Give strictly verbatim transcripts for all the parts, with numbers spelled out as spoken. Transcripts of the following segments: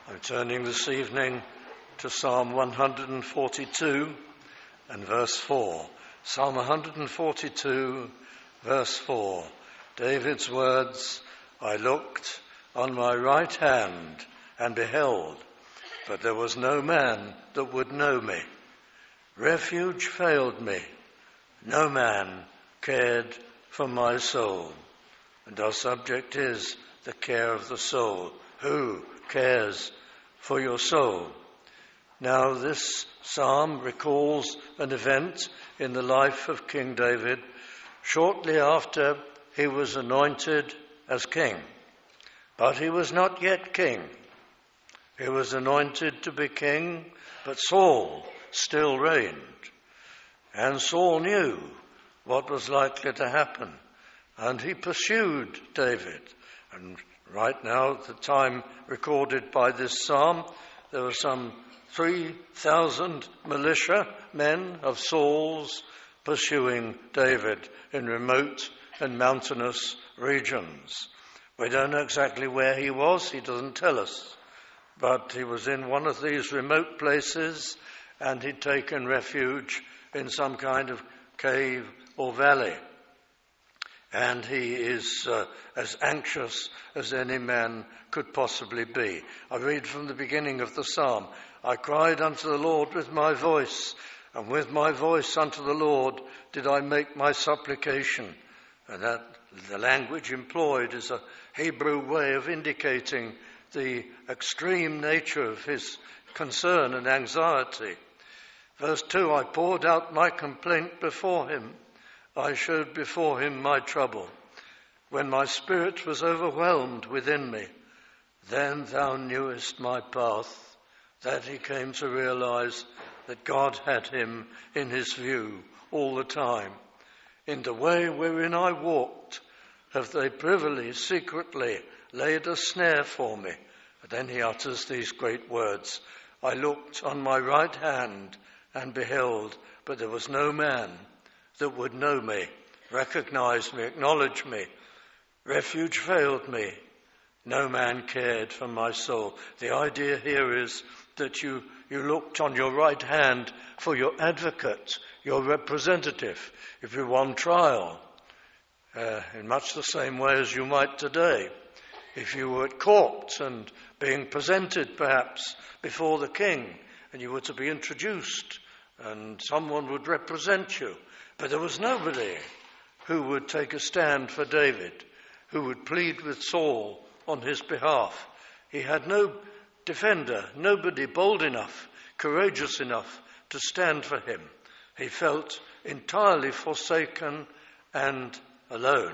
I'm turning this evening to Psalm one hundred forty-two and verse four. Psalm one hundred forty-two, verse four. David's words, I looked on my right hand and beheld, but there was no man that would know me. Refuge failed me. No man cared for my soul. And our subject is the care of the soul. Who cares for your soul? Now, this psalm recalls an event in the life of King David shortly after he was anointed as king. But he was not yet king. He was anointed to be king, but Saul still reigned. And Saul knew what was likely to happen. And he pursued David. And right now, at the time recorded by this psalm, there were some three thousand militia men of Saul's pursuing David in remote and mountainous regions. We don't know exactly where he was, he doesn't tell us. But he was in one of these remote places and he'd taken refuge in some kind of cave or valley. And he is uh, as anxious as any man could possibly be. I read from the beginning of the psalm, I cried unto the Lord with my voice, and with my voice unto the Lord did I make my supplication. And that the language employed is a Hebrew way of indicating the extreme nature of his concern and anxiety. Verse two, I poured out my complaint before him. I showed before him my trouble. When my spirit was overwhelmed within me, then thou knewest my path, that he came to realize that God had him in his view all the time. In the way wherein I walked, have they privily, secretly laid a snare for me. And then he utters these great words. I looked on my right hand and beheld, but there was no man that would know me, recognize me, acknowledge me. Refuge failed me. No man cared for my soul. The idea here is that you, you looked on your right hand for your advocate, your representative. If you won trial, uh, in much the same way as you might today. If you were at court and being presented perhaps before the king, and you were to be introduced, and someone would represent you. But there was nobody who would take a stand for David, who would plead with Saul on his behalf. He had no defender, nobody bold enough, courageous enough to stand for him. He felt entirely forsaken and alone.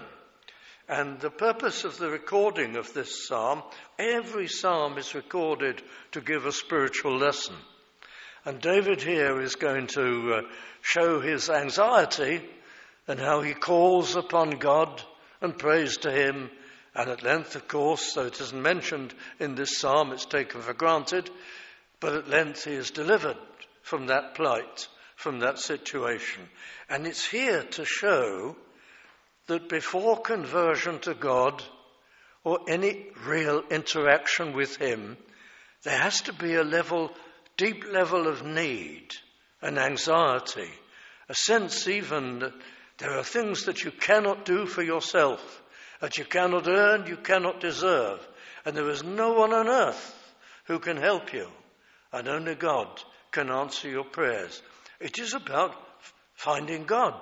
And the purpose of the recording of this psalm, every psalm is recorded to give a spiritual lesson. And David here is going to uh, show his anxiety and how he calls upon God and prays to him. And at length, of course, though it isn't mentioned in this psalm, it's taken for granted, but at length he is delivered from that plight, from that situation. And it's here to show that before conversion to God or any real interaction with him, there has to be a level deep level of need and anxiety, a sense even that there are things that you cannot do for yourself, that you cannot earn, you cannot deserve, and there is no one on earth who can help you, and only God can answer your prayers. It is about finding God,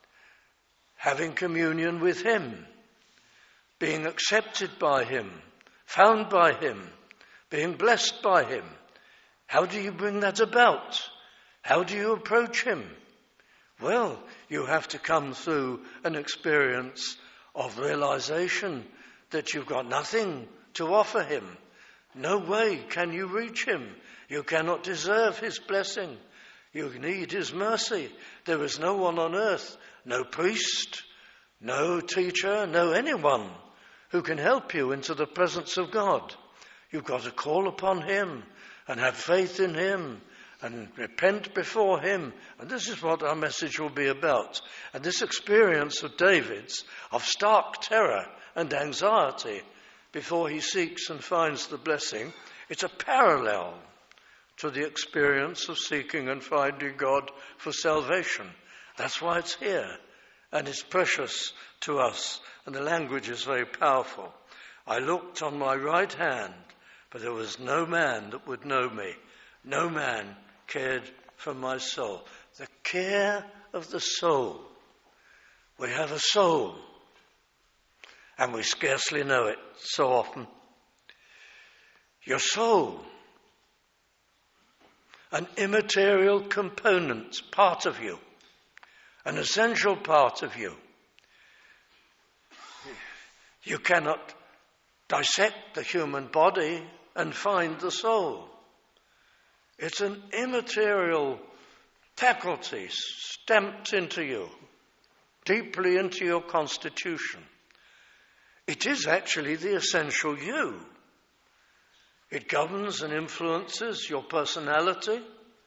having communion with him, being accepted by him, found by him, being blessed by him. How do you bring that about? How do you approach him? Well, you have to come through an experience of realization that you've got nothing to offer him. No way can you reach him. You cannot deserve his blessing. You need his mercy. There is no one on earth, no priest, no teacher, no anyone who can help you into the presence of God. You've got to call upon him and have faith in him and repent before him. And this is what our message will be about. And this experience of David's, of stark terror and anxiety, before he seeks and finds the blessing. It's a parallel to the experience of seeking and finding God for salvation. That's why it's here, and it's precious to us, and the language is very powerful. I looked on my right hand, but there was no man that would know me. No man cared for my soul. The care of the soul. We have a soul, and we scarcely know it so often. Your soul, an immaterial component, part of you, an essential part of you. You cannot dissect the human body and find the soul. It's an immaterial faculty stamped into you, deeply into your constitution. It is actually the essential you. It governs and influences your personality.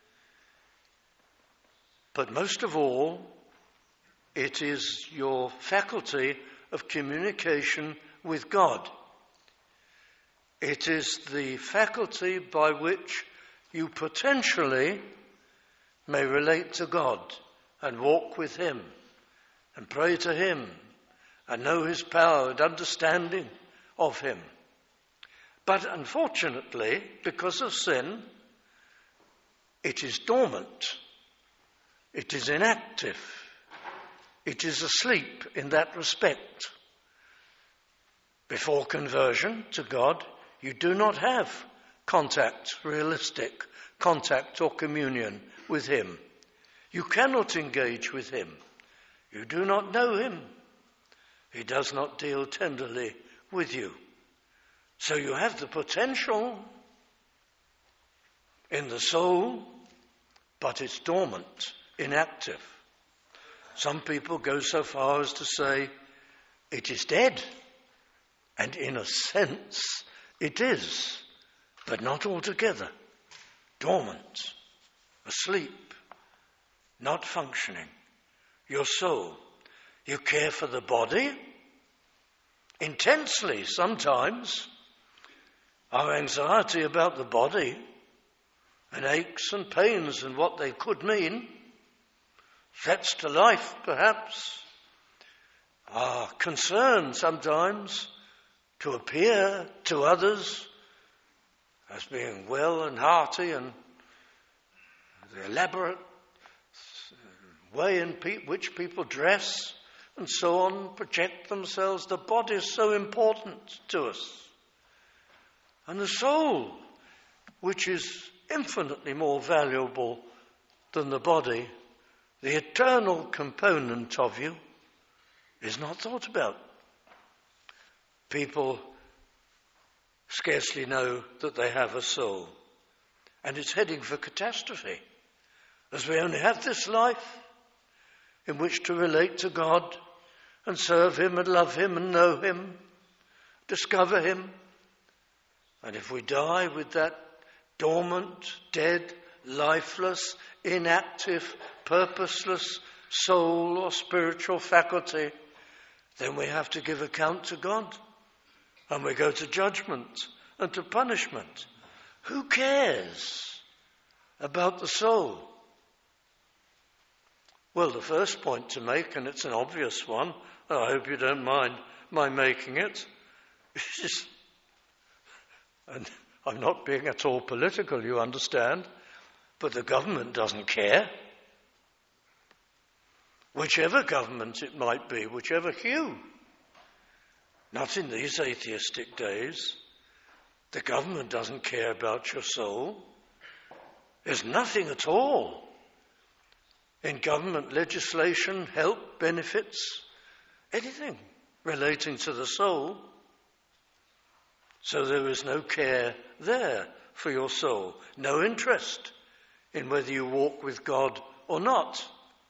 But most of all, it is your faculty of communication with God. It is the faculty by which you potentially may relate to God and walk with him and pray to him and know his power and understanding of him. But unfortunately, because of sin, it is dormant. It is inactive. It is asleep in that respect. Before conversion to God, you do not have contact, realistic contact or communion with him. You cannot engage with him. You do not know him. He does not deal tenderly with you. So you have the potential in the soul, but it's dormant, inactive. Some people go so far as to say it is dead, and in a sense it is, but not altogether. Dormant, asleep, not functioning. Your soul, you care for the body intensely sometimes. Our anxiety about the body and aches and pains and what they could mean, threats to life perhaps, our concern sometimes to appear to others as being well and hearty, and the elaborate way in pe- which people dress and so on, project themselves. The body is so important to us. And the soul, which is infinitely more valuable than the body, the eternal component of you, is not thought about. People scarcely know that they have a soul, and it's heading for catastrophe, as we only have this life in which to relate to God and serve him and love him and know him, discover him. And if we die with that dormant, dead, lifeless, inactive, purposeless soul or spiritual faculty, then we have to give account to God. And we go to judgment and to punishment. Who cares about the soul? Well, the first point to make, and it's an obvious one, and I hope you don't mind my making it, is, and I'm not being at all political, you understand, but the government doesn't care. Whichever government it might be, whichever hue. Not in these atheistic days. The government doesn't care about your soul. There's nothing at all in government legislation, help, benefits, anything relating to the soul. So there is no care there for your soul, no interest in whether you walk with God or not.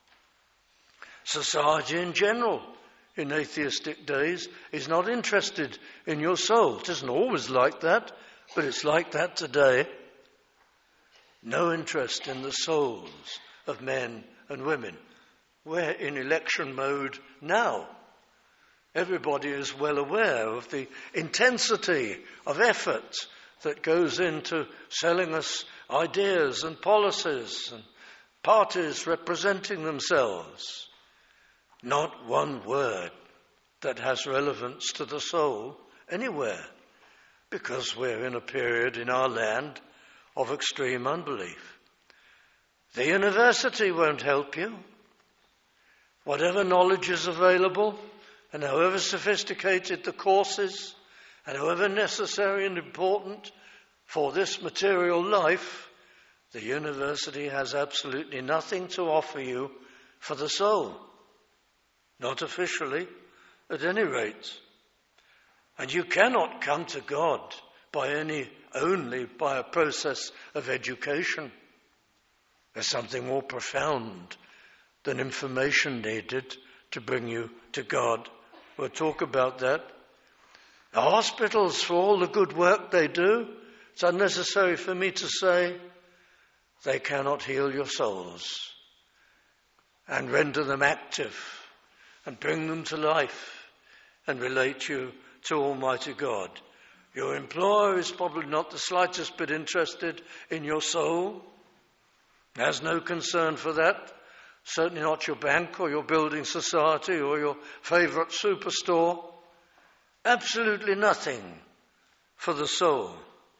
Society in general, in atheistic days, is not interested in your soul. It isn't always like that, but it's like that today. No interest in the souls of men and women. We're in election mode now. Everybody is well aware of the intensity of effort that goes into selling us ideas and policies and parties representing themselves. Not one word that has relevance to the soul anywhere, because we're in a period in our land of extreme unbelief. The university won't help you. Whatever knowledge is available, and however sophisticated the courses, and however necessary and important for this material life, the university has absolutely nothing to offer you for the soul. Not officially, at any rate. And you cannot come to God by any only by a process of education. There's something more profound than information needed to bring you to God. We'll talk about that. The hospitals, for all the good work they do, it's unnecessary for me to say, they cannot heal your souls and render them active and bring them to life and relate you to Almighty God. Your employer is probably not the slightest bit interested in your soul, has no concern for that. Certainly not your bank or your building society or your favourite superstore. Absolutely nothing for the soul.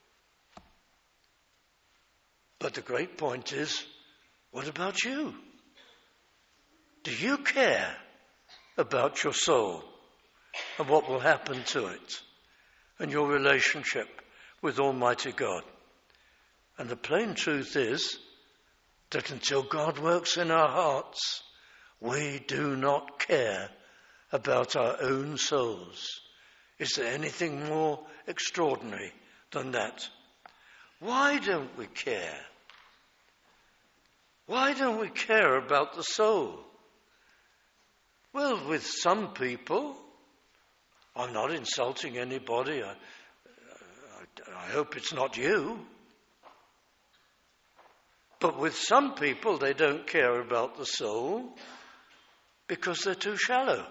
But the great point is, what about you? Do you care about your soul and what will happen to it and your relationship with Almighty God? And the plain truth is that until God works in our hearts, we do not care about our own souls. Is there anything more extraordinary than that? Why don't we care? Why don't we care about the soul? Well, with some people, I'm not insulting anybody. I, I, I hope it's not you. But with some people, they don't care about the soul because they're too shallow.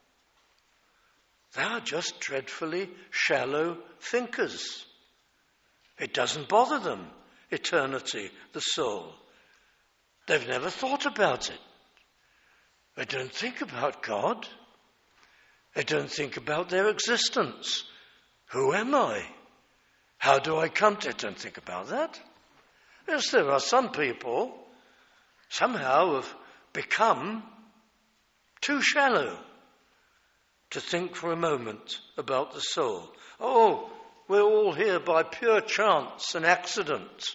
They are just dreadfully shallow thinkers. It doesn't bother them, eternity, the soul. They've never thought about it. They don't think about God. They don't think about their existence. Who am I? How do I come to it? Don't think about that. Yes, there are some people somehow have become too shallow to think for a moment about the soul. Oh, we're all here by pure chance and accident.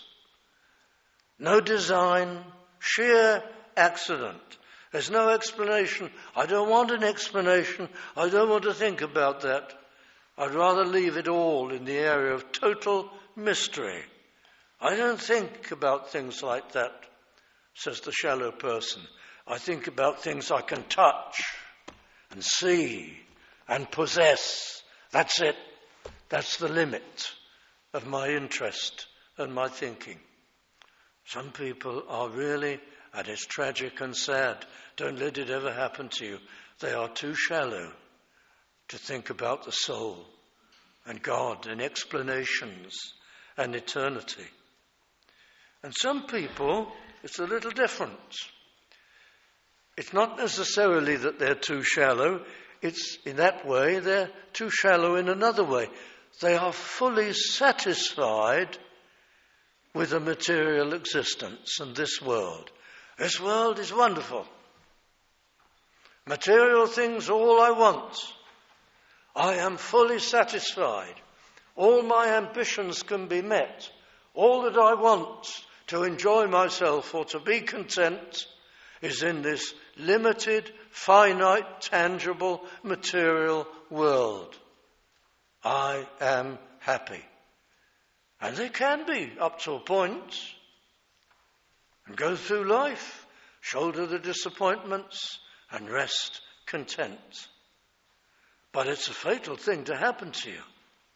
No design, sheer accident. There's no explanation. I don't want an explanation. I don't want to think about that. I'd rather leave it all in the area of total mystery. I don't think about things like that, says the shallow person. I think about things I can touch and see and possess. That's it. That's the limit of my interest and my thinking. Some people are really, and it's tragic and sad, don't let it ever happen to you. They are too shallow to think about the soul and God and explanations and eternity. And some people, it's a little different. It's not necessarily that they're too shallow. It's in that way, they're too shallow in another way. They are fully satisfied with a material existence and this world. This world is wonderful. Material things are all I want. I am fully satisfied. All my ambitions can be met. All that I want to enjoy myself or to be content is in this limited, finite, tangible, material world. I am happy. And they can be up to a point and go through life, shoulder the disappointments and rest content. But it's a fatal thing to happen to you.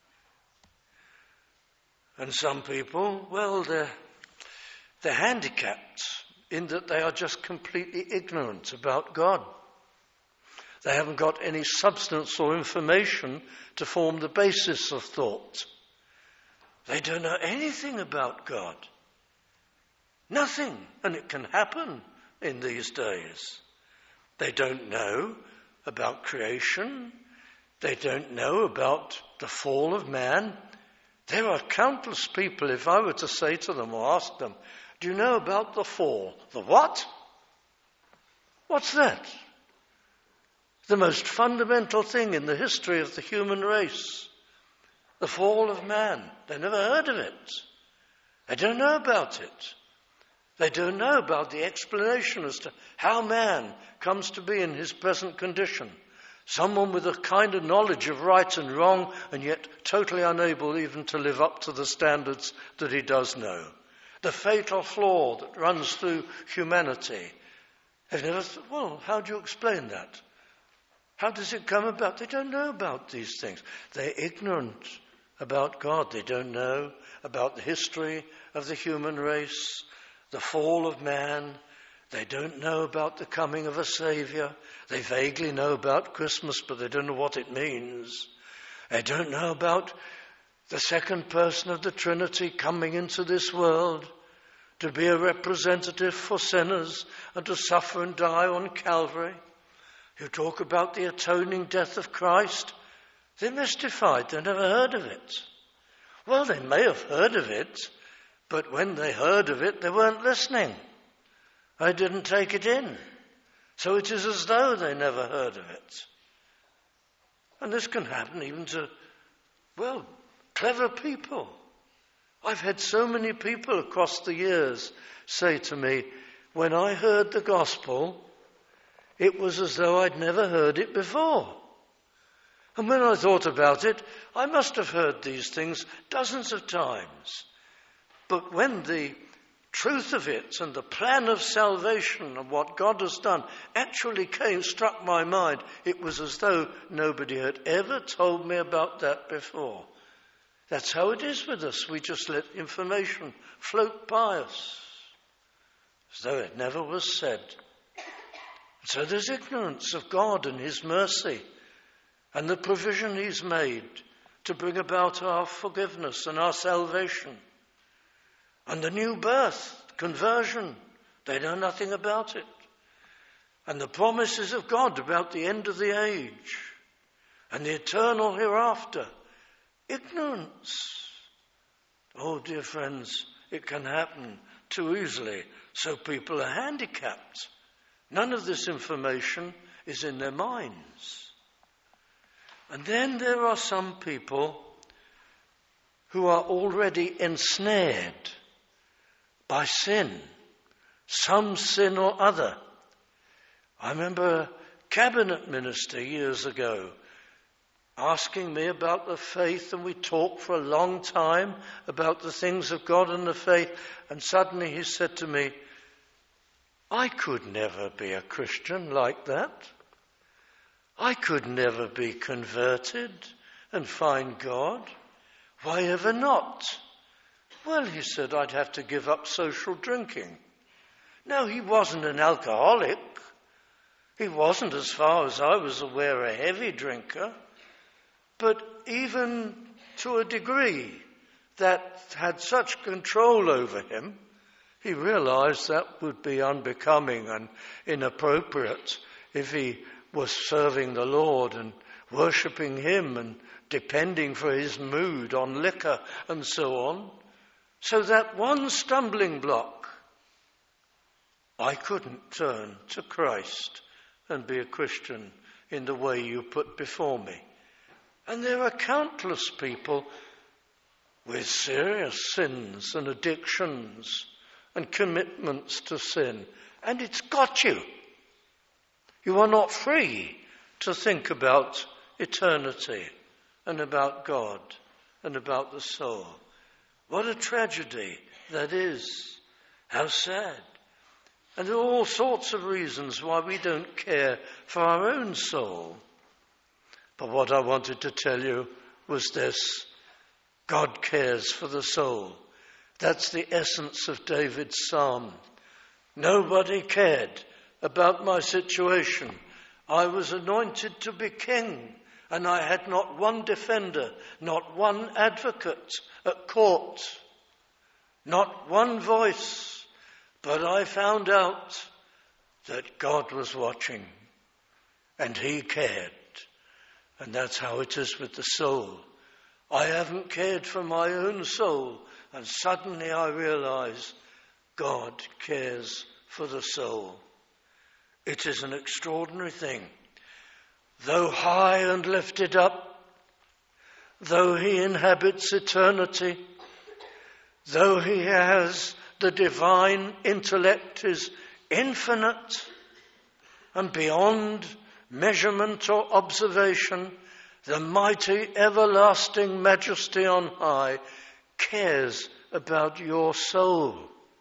And some people, well, they're, they're handicapped in that they are just completely ignorant about God. They haven't got any substance or information to form the basis of thought. They don't know anything about God. Nothing. And it can happen in these days. They don't know about creation. They don't know about the fall of man. There are countless people, if I were to say to them or ask them, do you know about the fall? The what? What's that? The most fundamental thing in the history of the human race. The fall of man. They never heard of it. They don't know about it. They don't know about the explanation as to how man comes to be in his present condition. Someone with a kind of knowledge of right and wrong, and yet totally unable even to live up to the standards that he does know. The fatal flaw that runs through humanity. They've never thought, well, how do you explain that? How does it come about? They don't know about these things. They're ignorant about God. They don't know about the history of the human race, the fall of man. They don't know about the coming of a Saviour. They vaguely know about Christmas, but they don't know what it means. They don't know about the second person of the Trinity coming into this world to be a representative for sinners and to suffer and die on Calvary. You talk about the atoning death of Christ. They're mystified. They've never heard of it. Well, they may have heard of it, but when they heard of it, they weren't listening. They didn't take it in. So it is as though they never heard of it. And this can happen even to, well, clever people. I've had so many people across the years say to me, when I heard the gospel, it was as though I'd never heard it before. And when I thought about it, I must have heard these things dozens of times. But when the truth of it and the plan of salvation and what God has done actually came, struck my mind, it was as though nobody had ever told me about that before. That's how it is with us. We just let information float by us as though it never was said. So there's ignorance of God and his mercy and the provision he's made to bring about our forgiveness and our salvation. And the new birth, conversion, they know nothing about it. And the promises of God about the end of the age and the eternal hereafter, ignorance. Oh, dear friends, it can happen too easily, so people are handicapped. None of this information is in their minds. And then there are some people who are already ensnared by sin, some sin or other. I remember a cabinet minister years ago asking me about the faith, and we talked for a long time about the things of God and the faith, and suddenly he said to me, I could never be a Christian like that. I could never be converted and find God. Why ever not? Well, he said, I'd have to give up social drinking. No, he wasn't an alcoholic. He wasn't, as far as I was aware, a heavy drinker. But even to a degree that had such control over him, he realized that would be unbecoming and inappropriate if he was serving the Lord and worshipping him and depending for his mood on liquor and so on. So that one stumbling block, I couldn't turn to Christ and be a Christian in the way you put before me. And there are countless people with serious sins and addictions and commitments to sin, and it's got you. You are not free to think about eternity and about God and about the soul. What a tragedy that is. How sad. And there are all sorts of reasons why we don't care for our own soul. But what I wanted to tell you was this. God cares for the soul. That's the essence of David's psalm. Nobody cared about my situation. I was anointed to be king, and I had not one defender, not one advocate at court, not one voice, but I found out that God was watching and he cared. And that's how it is with the soul. I haven't cared for my own soul, and suddenly I realize God cares for the soul. It is an extraordinary thing. Though high and lifted up, though he inhabits eternity, though he has the divine intellect is infinite and beyond measurement or observation, the mighty everlasting majesty on high cares about your soul.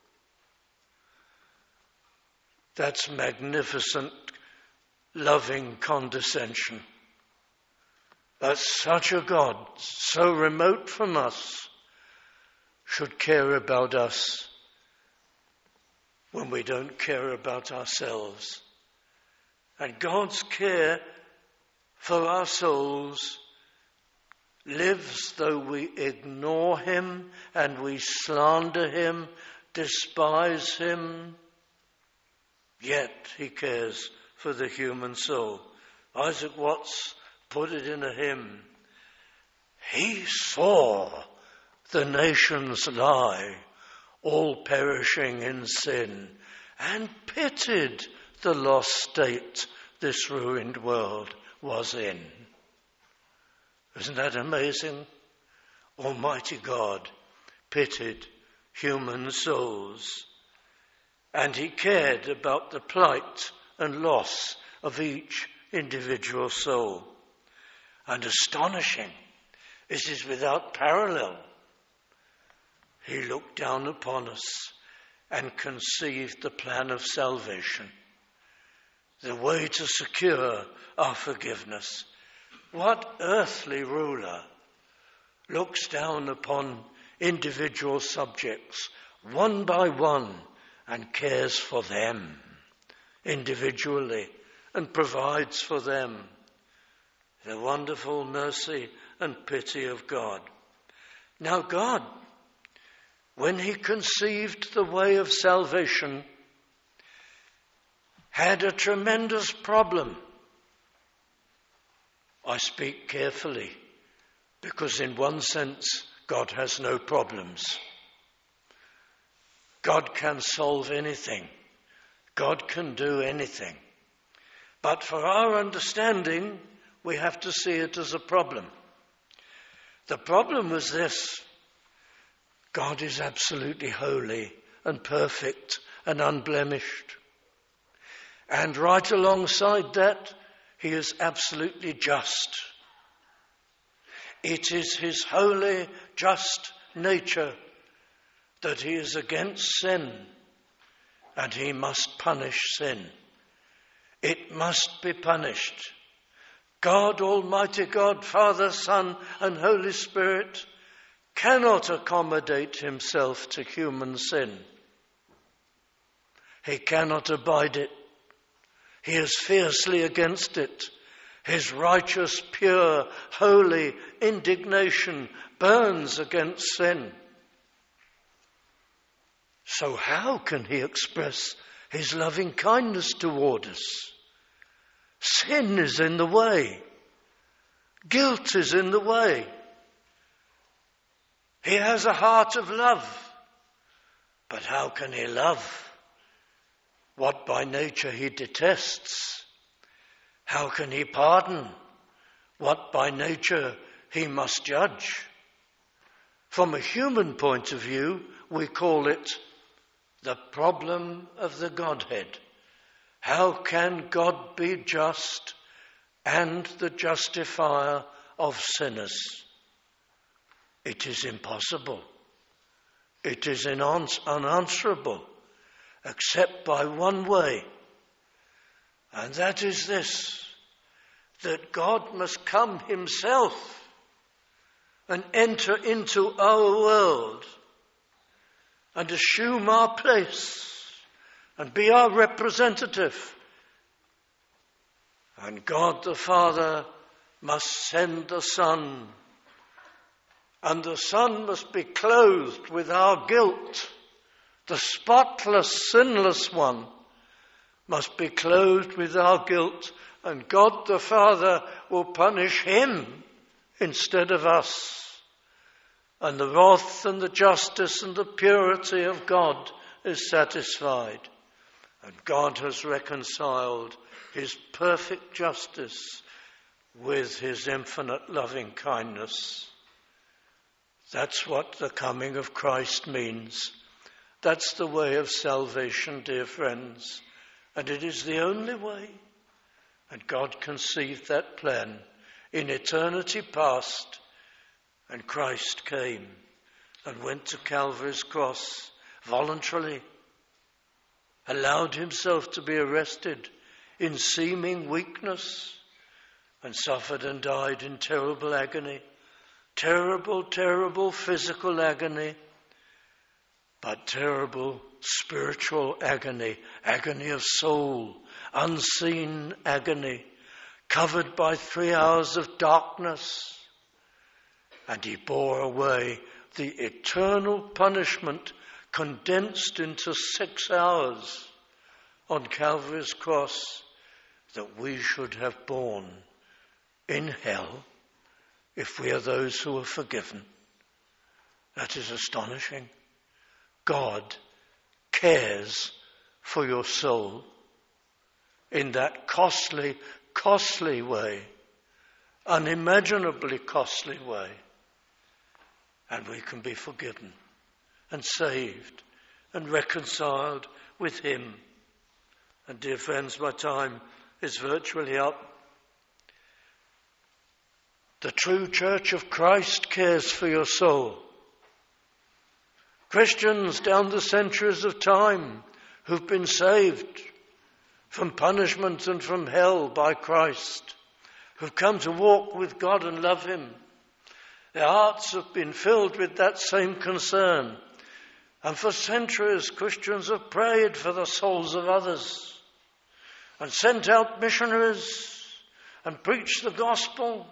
That's magnificent, loving condescension. That such a God, so remote from us, should care about us when we don't care about ourselves. And God's care for our souls lives though we ignore him and we slander him, despise him, yet he cares for the human soul. Isaac Watts put it in a hymn. He saw the nations lie, all perishing in sin, and pitied the lost state this ruined world was in. Isn't that amazing? Almighty God pitied human souls, and he cared about the plight and loss of each individual soul. And astonishing, it is without parallel. He looked down upon us and conceived the plan of salvation, the way to secure our forgiveness. What earthly ruler looks down upon individual subjects one by one and cares for them individually and provides for them? The wonderful mercy and pity of God. Now God, when he conceived the way of salvation, had a tremendous problem. I speak carefully because in one sense God has no problems. God can solve anything. God can do anything. But for our understanding, we have to see it as a problem. The problem was this: God is absolutely holy and perfect and unblemished. And right alongside that, he is absolutely just. It is his holy, just nature that he is against sin, and he must punish sin. It must be punished. God, Almighty God, Father, Son, and Holy Spirit, cannot accommodate himself to human sin. He cannot abide it. He is fiercely against it. His righteous, pure, holy indignation burns against sin. So how can he express his loving kindness toward us? Sin is in the way. Guilt is in the way. He has a heart of love. But how can he love what by nature he detests? How can he pardon what by nature he must judge? From a human point of view, we call it the problem of the Godhead. How can God be just and the justifier of sinners? It is impossible. It is unanswerable, except by one way. And that is this, that God must come himself and enter into our world and assume our place and be our representative. And God the Father must send the Son. And the Son must be clothed with our guilt. The spotless, sinless one must be clothed with our guilt. And God the Father will punish him instead of us. And the wrath and the justice and the purity of God is satisfied. And God has reconciled his perfect justice with his infinite loving kindness. That's what the coming of Christ means. That's the way of salvation, dear friends. And it is the only way. And God conceived that plan in eternity past. And Christ came and went to Calvary's cross voluntarily, allowed himself to be arrested in seeming weakness, and suffered and died in terrible agony. Terrible, terrible physical agony, but terrible spiritual agony, agony of soul, unseen agony, covered by three hours of darkness. And he bore away the eternal punishment condensed into six hours on Calvary's cross that we should have borne in hell if we are those who are forgiven. That is astonishing. God cares for your soul in that costly, costly way, unimaginably costly way. And we can be forgiven and saved and reconciled with him. And dear friends, my time is virtually up. The true Church of Christ cares for your soul. Christians down the centuries of time who've been saved from punishment and from hell by Christ, who've come to walk with God and love him, their hearts have been filled with that same concern. And for centuries, Christians have prayed for the souls of others and sent out missionaries and preached the gospel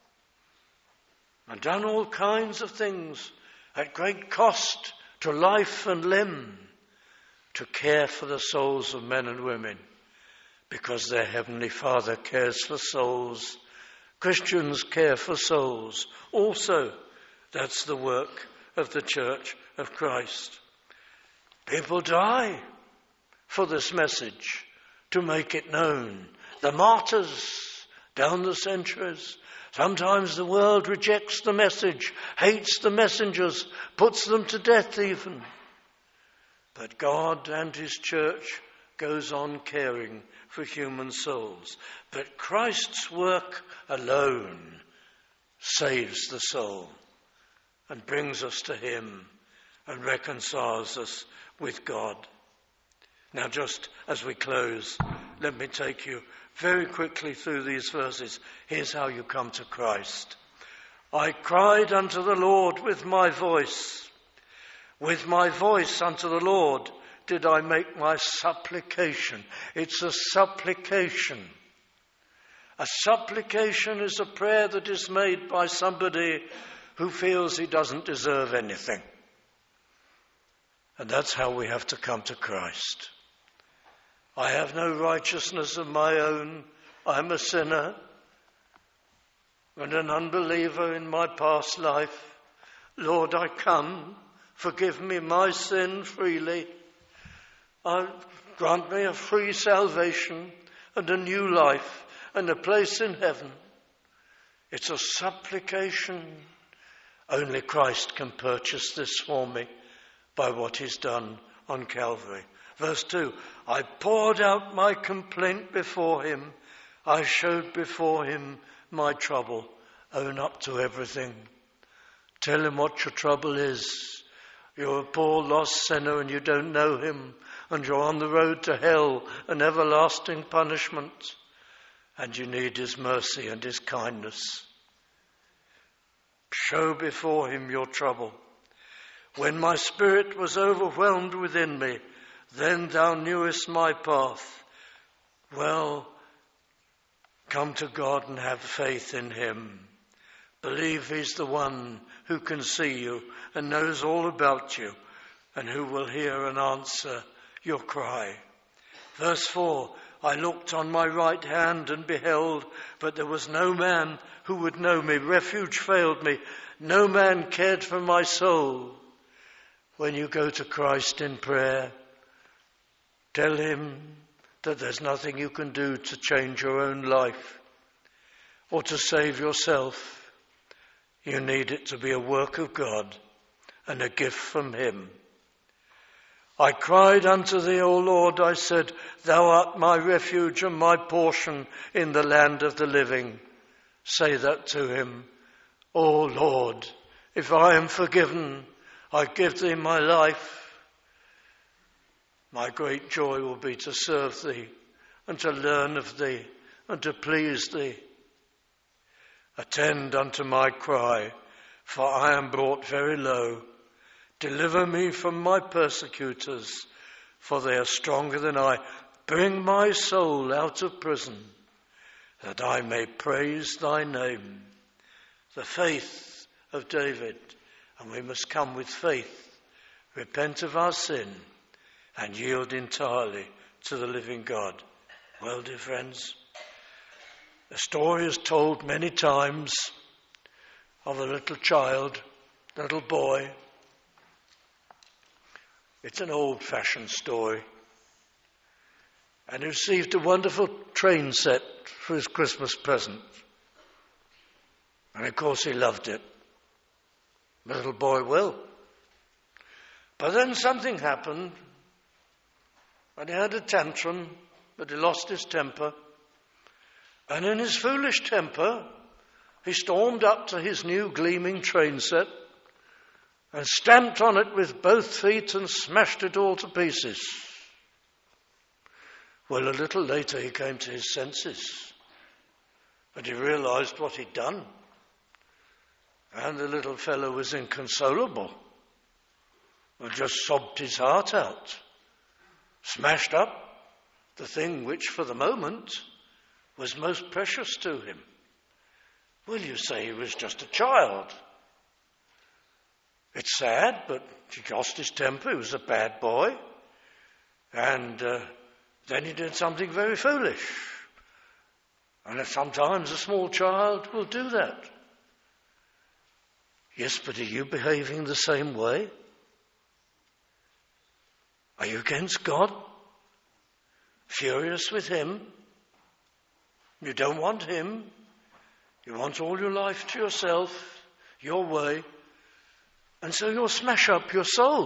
and done all kinds of things at great cost to life and limb to care for the souls of men and women, because their Heavenly Father cares for souls. Christians care for souls. Also, that's the work of the Church of Christ. People die for this message to make it known. The martyrs down the centuries. Sometimes the world rejects the message, hates the messengers, puts them to death even. But God and his church goes on caring for human souls. But Christ's work alone saves the soul and brings us to him and reconciles us with God. Now, just as we close, let me take you very quickly through these verses. Here's how you come to Christ. I cried unto the Lord with my voice. With my voice unto the Lord did I make my supplication. It's a supplication. A supplication is a prayer that is made by somebody who feels he doesn't deserve anything. And that's how we have to come to Christ. I have no righteousness of my own. I'm a sinner and an unbeliever in my past life. Lord, I come. Forgive me my sin freely. I grant me a free salvation and a new life and a place in heaven. It's a supplication. Only Christ can purchase this for me by what he's done on Calvary. Verse two, I poured out my complaint before him. I showed before him my trouble. Own up to everything. Tell him what your trouble is. You're a poor lost sinner and you don't know him. And you're on the road to hell and everlasting punishment. And you need his mercy and his kindness. Show before him your trouble. When my spirit was overwhelmed within me, then thou knewest my path. Well, come to God and have faith in him. Believe he's the one who can see you and knows all about you and who will hear and answer your cry. Verse four, I looked on my right hand and beheld, but there was no man who would know me. Refuge failed me. No man cared for my soul. When you go to Christ in prayer, tell him that there's nothing you can do to change your own life or to save yourself. You need it to be a work of God and a gift from him. I cried unto thee, O Lord, I said, thou art my refuge and my portion in the land of the living. Say that to him. O Lord, if I am forgiven, I give thee my life. My great joy will be to serve thee and to learn of thee and to please thee. Attend unto my cry, for I am brought very low. Deliver me from my persecutors, for they are stronger than I. Bring my soul out of prison, that I may praise thy name. The faith of David, and we must come with faith, repent of our sin, and yield entirely to the living God. Well, dear friends, the story is told many times of a little child, a little boy. It's an old-fashioned story. And he received a wonderful train set for his Christmas present. And of course he loved it. The little boy will. But then something happened, and he had a tantrum, but he lost his temper. And in his foolish temper, he stormed up to his new gleaming train set and stamped on it with both feet and smashed it all to pieces. Well, a little later he came to his senses, and he realized what he'd done. And the little fellow was inconsolable and just sobbed his heart out, smashed up the thing which for the moment was most precious to him. Will you say he was just a child? It's sad, but he lost his temper. He was a bad boy. And uh, then he did something very foolish. And sometimes a small child will do that. Yes, but are you behaving the same way? Are you against God? Furious with him? You don't want him. You want all your life to yourself, your way. And so you'll smash up your soul.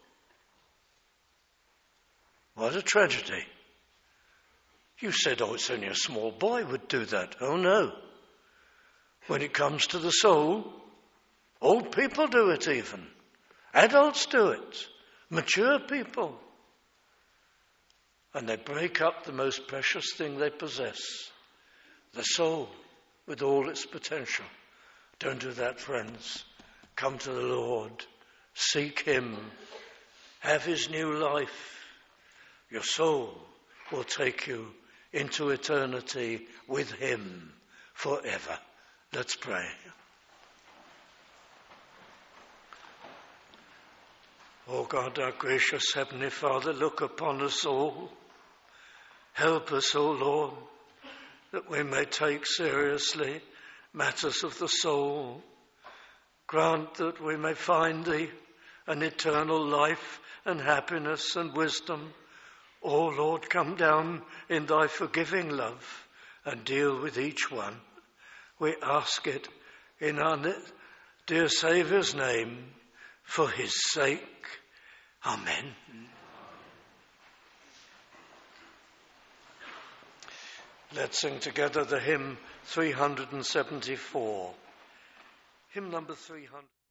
What a tragedy. You said, oh, it's only a small boy would do that. Oh, no. When it comes to the soul, old people do it even. Adults do it. Mature people. And they break up the most precious thing they possess, the soul with all its potential. Don't do that, friends. Come to the Lord. Seek him. Have his new life. Your soul will take you into eternity with him forever. Let's pray. Oh God, our gracious Heavenly Father, look upon us all. Help us, O Lord, that we may take seriously matters of the soul. Grant that we may find thee an eternal life and happiness and wisdom. O Lord, come down in thy forgiving love and deal with each one. We ask it in our dear Saviour's name, for his sake. Amen. Let's sing together the hymn three hundred seventy-four. Hymn number three hundred.